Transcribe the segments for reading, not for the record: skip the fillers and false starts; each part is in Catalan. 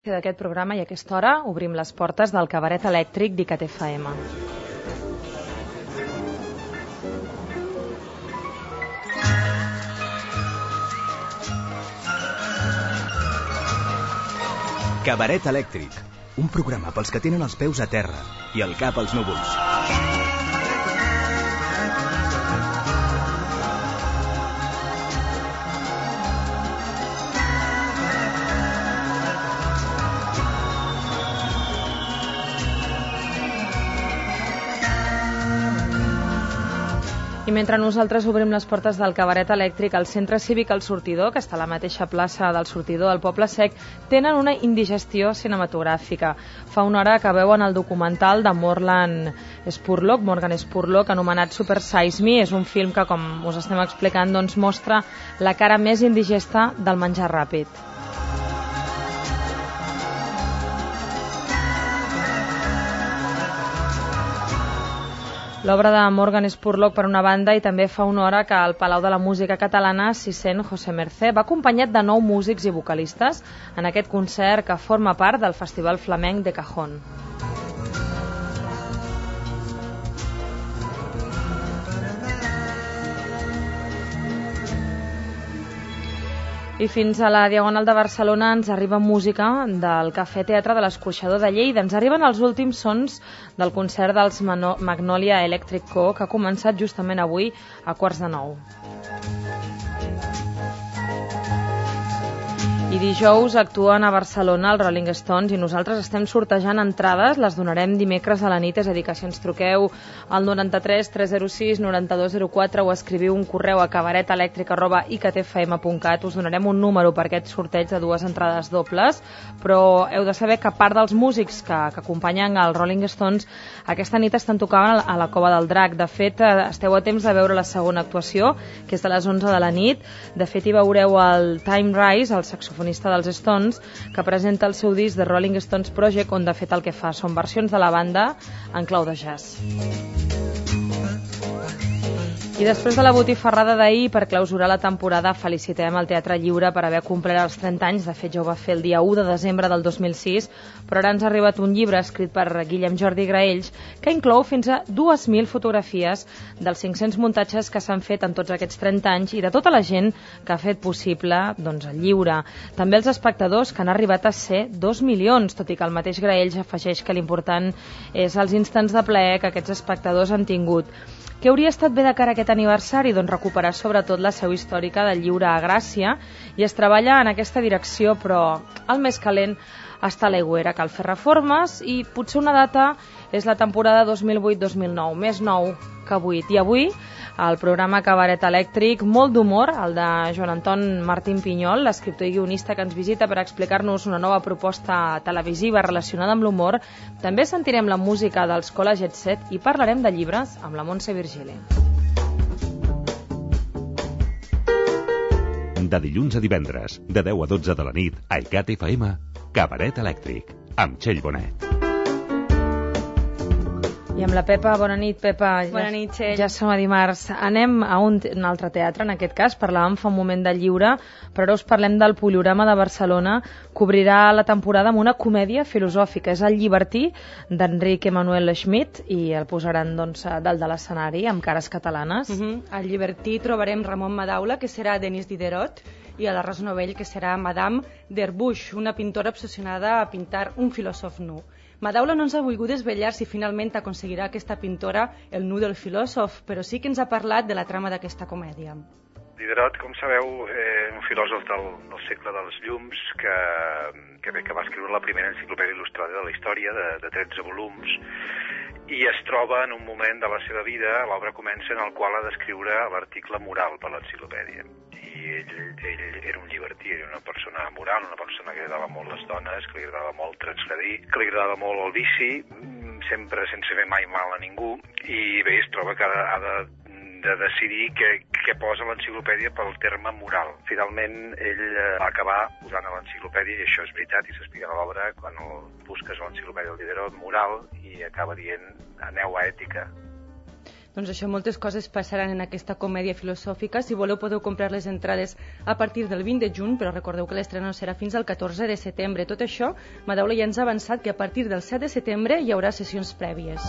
D'aquest programa i a aquesta hora obrim les portes del cabaret elèctric d'ICAT FM. Cabaret elèctric, un programa pels que tenen els peus a terra i el cap als núvols. I mentre nosaltres obrim les portes del cabaret elèctric, al centre cívic El Sortidor, que està a la mateixa plaça del Sortidor del Poble Sec, tenen una indigestió cinematogràfica. Fa una hora que veuen el documental de Morgan Spurlock, anomenat Super Size Me. És un film que, com us estem explicant, doncs, mostra la cara més indigesta del menjar ràpid. L'obra de Morgan Spurlock, per una banda, i també fa una hora que al Palau de la Música Catalana s'hi sent José Mercé. Va acompanyat de 9 músics i vocalistes en aquest concert que forma part del Festival Flamenc de Cajón. I fins a la Diagonal de Barcelona ens arriba música del Cafè Teatre de l'Escorxador de Lleida. Ens arriben els últims sons del concert dels Magnolia Electric Co, que ha començat justament avui a 8:45. I dijous actuen a Barcelona els Rolling Stones i nosaltres estem sortejant entrades, les donarem dimecres a la nit, és a dir, que si ens truqueu al 93 306 9204 o escriviu un correu a cabaretelèctric@icatfm.cat us donarem un número per aquest sorteig de 2 entrades dobles, però heu de saber que a part dels músics que acompanyen els Rolling Stones, aquesta nit estan tocant a la Cova del Drac. De fet, esteu a temps de veure la segona actuació, que és de les 11 de la nit. De fet, hi veureu el Tim Rice, el saxofonista dels Stones, que presenta el seu disc The Rolling Stones Project, on de fet el que fa són versions de la banda en clau de jazz. I després de la botifarrada d'ahir, per clausurar la temporada, felicitem el Teatre Lliure per haver complert els 30 anys. De fet, ja ho va fer el dia 1 de desembre del 2006, però ara ens ha arribat un llibre escrit per Guillem Jordi Graells que inclou fins a 2.000 fotografies dels 500 muntatges que s'han fet en tots aquests 30 anys i de tota la gent que ha fet possible doncs, el llibre. També els espectadors, que han arribat a ser 2 milions, tot i que el mateix Graells afegeix que l'important és els instants de plaer que aquests espectadors han tingut. Què hauria estat bé de cara a aquest aniversari? Doncs recuperar sobretot la seu històrica del lliure a Gràcia, i es treballa en aquesta direcció, però el més calent està a l'Aigüera. Cal fer reformes i potser una data és la temporada 2008-2009, més nou que 8. I avui, el programa Cabaret Elèctric, molt d'humor, el de Joan Anton Martín Pinyol, l'escriptor i guionista que ens visita per explicar-nos una nova proposta televisiva relacionada amb l'humor. També sentirem la música dels Cola Jet Set i parlarem de llibres amb la Montse Virgili. De dilluns a divendres, de 10 a 12 de la nit, a ICAT FM, Cabaret Elèctric, amb Txell Bonet. I amb la Pepa. Bona nit, Pepa. Bona nit, Txell. Ja som a dimarts. Anem a un altre teatre, en aquest cas. Parlàvem fa un moment del lliure, però ara us parlem del Poliorama de Barcelona, que obrirà la temporada amb una comèdia filosòfica. És El Llibertí, d'Enric Emanuel Schmidt, i el posaran doncs, dalt de l'escenari, amb cares catalanes. Al Llibertí trobarem Ramon Madaula, que serà Denis Diderot, i a l'Arròs Novell, que serà Madame d'Herbuix, una pintora obsessionada a pintar un filòsof nu. Madaula no ens ha volgut desvetllar si finalment aconseguirà aquesta pintora el nu del filòsof, però sí que ens ha parlat de la trama d'aquesta comèdia. Diderot, com sabeu, un filòsof del segle dels llums que va escriure la primera enciclopèdia il·lustrada de la història, de 13 volums, i es troba en un moment de la seva vida, l'obra comença, en el qual ha d'escriure l'article moral per l'enciclopèdia. I ell era un llibertí, era una persona moral, una persona que li agradava molt les dones, que li agradava molt transgredir, que li agradava molt el vici, sempre sense fer mai mal a ningú, i bé, es troba que ha de decidir què posa a l'enciclopèdia pel terme moral. Finalment, ell va acabar posant a l'enciclopèdia, i això és veritat, i s'explica a l'obra, quan busques a l'enciclopèdia del Diderot, moral, i acaba dient aneu a ètica. Doncs això, moltes coses passaran en aquesta comèdia filosòfica. Si voleu podeu comprar les entrades a partir del 20 de juny, però recordeu que l'estrena no serà fins al 14 de setembre. Tot això, Madaula ja ens ha avançat que a partir del 7 de setembre hi haurà sessions prèvies.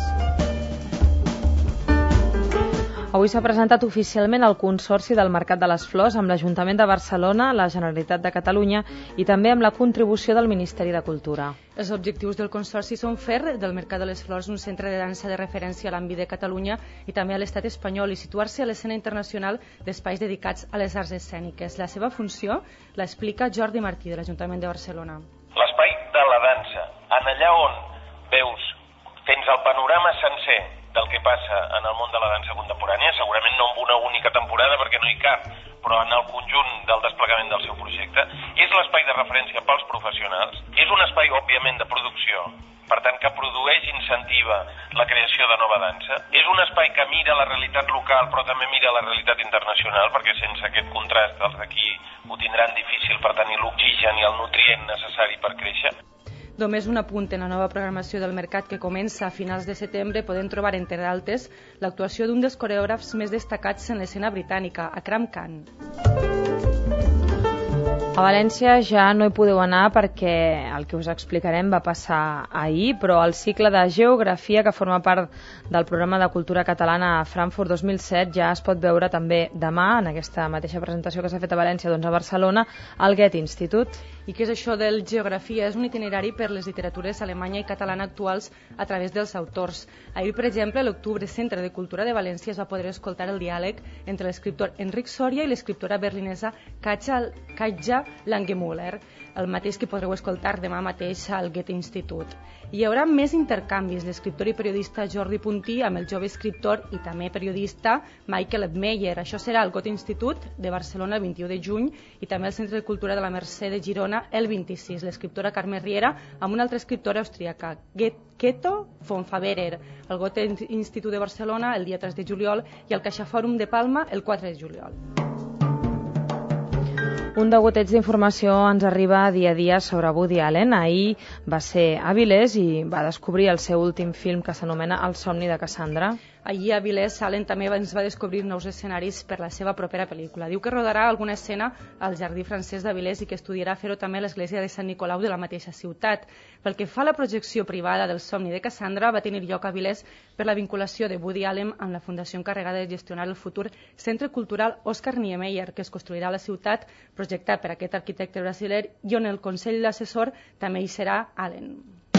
Avui s'ha presentat oficialment el Consorci del Mercat de les Flors amb l'Ajuntament de Barcelona, la Generalitat de Catalunya i també amb la contribució del Ministeri de Cultura. Els objectius del Consorci són fer del Mercat de les Flors un centre de dansa de referència a l'àmbit de Catalunya i també a l'estat espanyol i situar-se a l'escena internacional d'espais dedicats a les arts escèniques. La seva funció l'explica Jordi Martí, de l'Ajuntament de Barcelona. L'espai de la dansa, en allà on veus, tens el panorama sencer del que passa en el món de la dansa contemporània, segurament no en una única temporada perquè no hi cap, però en el conjunt del desplegament del seu projecte, és l'espai de referència pels professionals, és un espai, òbviament, de producció, per tant, que produeix i incentiva la creació de nova dansa, és un espai que mira la realitat local però també mira la realitat internacional, perquè sense aquest contrast els d'aquí ho tindran difícil per tenir l'oxigen i el nutrient necessari per créixer. Només un apunt en la nova programació del mercat que comença a finals de setembre podem trobar, entre d'altres, l'actuació d'un dels coreògrafs més destacats en l'escena britànica, Akram Khan. A València ja no hi podeu anar perquè el que us explicarem va passar ahir, però el cicle de geografia que forma part del programa de cultura catalana a Frankfurt 2007 ja es pot veure també demà en aquesta mateixa presentació que s'ha fet a València, doncs a Barcelona, al Goethe Institut. I què és això del geografia? És un itinerari per les literatures alemanya i catalana actuals a través dels autors. Ahir, per exemple, a l'Octubre Centre de Cultura de València es va poder escoltar el diàleg entre l'escriptor Enric Soria i l'escriptora berlinesa Katja Langemüller, el mateix que podreu escoltar demà mateix al Goethe Institut. Hi haurà més intercanvis, l'escriptor i periodista Jordi Puntí amb el jove escriptor i també periodista Michael Edmeyer. Això serà al Goethe Institut de Barcelona el 21 de juny i també al Centre de Cultura de la Mercè de Girona el 26. L'escriptora Carme Riera amb una altra escriptora austríaca, Keto von Faberer, al Goethe Institut de Barcelona el dia 3 de juliol i al CaixaFòrum de Palma el 4 de juliol. Un de goteig d'informació ens arriba dia a dia sobre Woody Allen. Ahir va ser a Avilés i va descobrir el seu últim film que s'anomena El somni de Cassandra. Ahir a Avilés, Allen també ens va descobrir nous escenaris per la seva propera pel·lícula. Diu que rodarà alguna escena al Jardí Francès d'Avilés i que estudiarà fer-ho també a l'església de Sant Nicolau de la mateixa ciutat. Pel que fa a la projecció privada del somni de Cassandra, va tenir lloc a Avilés per la vinculació de Woody Allen amb la fundació encarregada de gestionar el futur Centre Cultural Oscar Niemeyer, que es construirà a la ciutat, projectat per aquest arquitecte brasiler i on el Consell Assessor també hi serà Allen.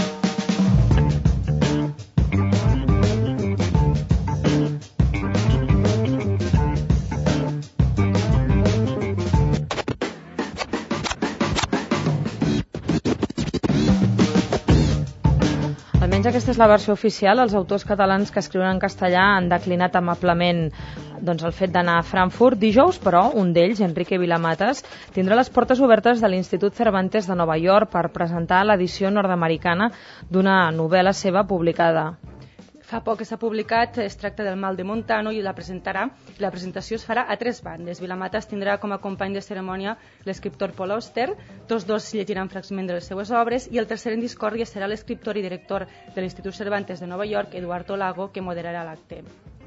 Almenys aquesta és la versió oficial. Els autors catalans que escriuen en castellà han declinat amablement el fet d'anar a Frankfurt. Dijous, però, un d'ells, Enrique Vilamatas, tindrà les portes obertes de l'Institut Cervantes de Nova York per presentar l'edició nord-americana d'una novel·la seva publicada. Fa poc que s'ha publicat, es tracta del Mal de Montano i la presentarà. La presentació es farà a 3 bandes. Vilamatas tindrà com a company de cerimònia l'escriptor Paul Auster, tots dos llegiran fragments de les seues obres i el tercer en discòrdia serà l'escriptor i director de l'Institut Cervantes de Nova York, Eduardo Lago, que moderarà l'acte.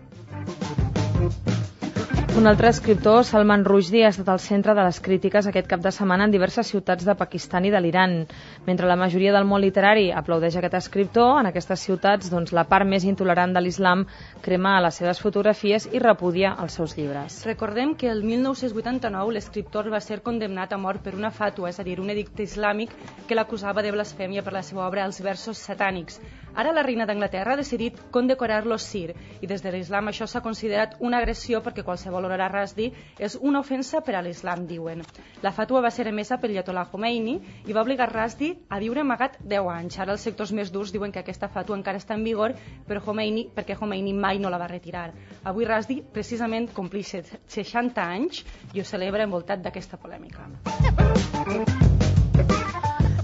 Un altre escriptor, Salman Rushdie, ha estat al centre de les crítiques aquest cap de setmana en diverses ciutats de Pakistan i de l'Iran. Mentre la majoria del món literari aplaudeix aquest escriptor, en aquestes ciutats la part més intolerant de l'islam crema les seves fotografies i repudia els seus llibres. Recordem que el 1989 l'escriptor va ser condemnat a mort per una fàtua, és a dir, un edicte islàmic que l'acusava de blasfèmia per la seva obra Els versos satànics. Ara la reina d'Anglaterra ha decidit condecorar-lo Sir i des de l'islam això s'ha considerat una agressió perquè qualsevol honor a Rushdie és una ofensa per a l'islam, diuen. La fàtua va ser emesa pel Ayatollah Khomeini i va obligar Rushdie a viure amagat 10 anys. Ara els sectors més durs diuen que aquesta fàtua encara està en vigor perquè Khomeini mai no la va retirar. Avui Rushdie precisament complix 60 anys i ho celebra envoltat d'aquesta polèmica.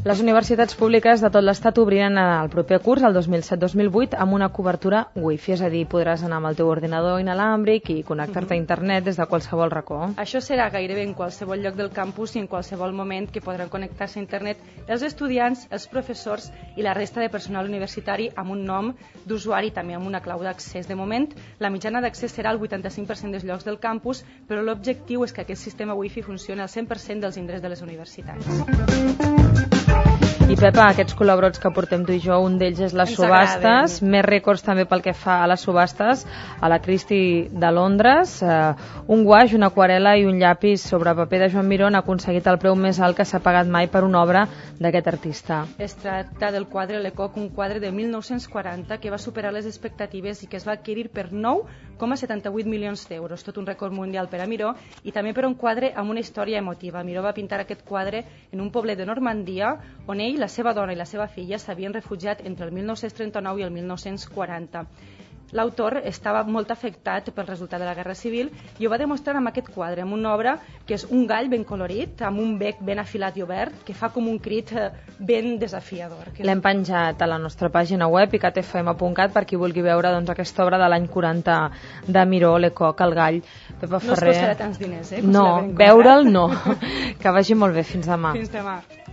Les universitats públiques de tot l'Estat obriran el proper curs, el 2007-2008, amb una cobertura Wi-Fi, és a dir, podràs anar amb el teu ordinador inalàmbric i connectar-te a internet des de qualsevol racó. Això serà gairebé en qualsevol lloc del campus i en qualsevol moment que podran connectar-se a internet els estudiants, els professors i la resta de personal universitari amb un nom d'usuari i també amb una clau d'accés. De moment, la mitjana d'accés serà el 85% dels llocs del campus, però l'objectiu és que aquest sistema Wi-Fi funcioni al 100% dels indrets de les universitats. I Pepa, aquests col·laborats que portem tu i jo, un d'ells és les subhastes, més rècords també pel que fa a les subhastes, a la Christie de Londres, un guaix, una aquarel·la i un llapis sobre paper de Joan Miró han aconseguit el preu més alt que s'ha pagat mai per una obra d'aquest artista. Es tracta del quadre Lecoq, un quadre de 1940 que va superar les expectatives i que es va adquirir per 9,78 milions d'euros, tot un rècord mundial per a Miró, i també per un quadre amb una història emotiva. Miró va pintar aquest quadre en un poblet de Normandia, on ell, la seva dona i la seva filla s'havien refugiat entre el 1939 i el 1940. L'autor estava molt afectat pel resultat de la Guerra Civil i ho va demostrar amb aquest quadre, amb una obra que és un gall ben colorit, amb un bec ben afilat i obert, que fa com un crit ben desafiador. L'hem penjat a la nostra pàgina web, icatfm.cat, per qui vulgui veure aquesta obra de l'any 40 de Miró, Lecoq, el gall. Pepa Ferrer. No es costarà tants diners, No, veure'l no. Que vagi molt bé. Fins demà. Fins demà.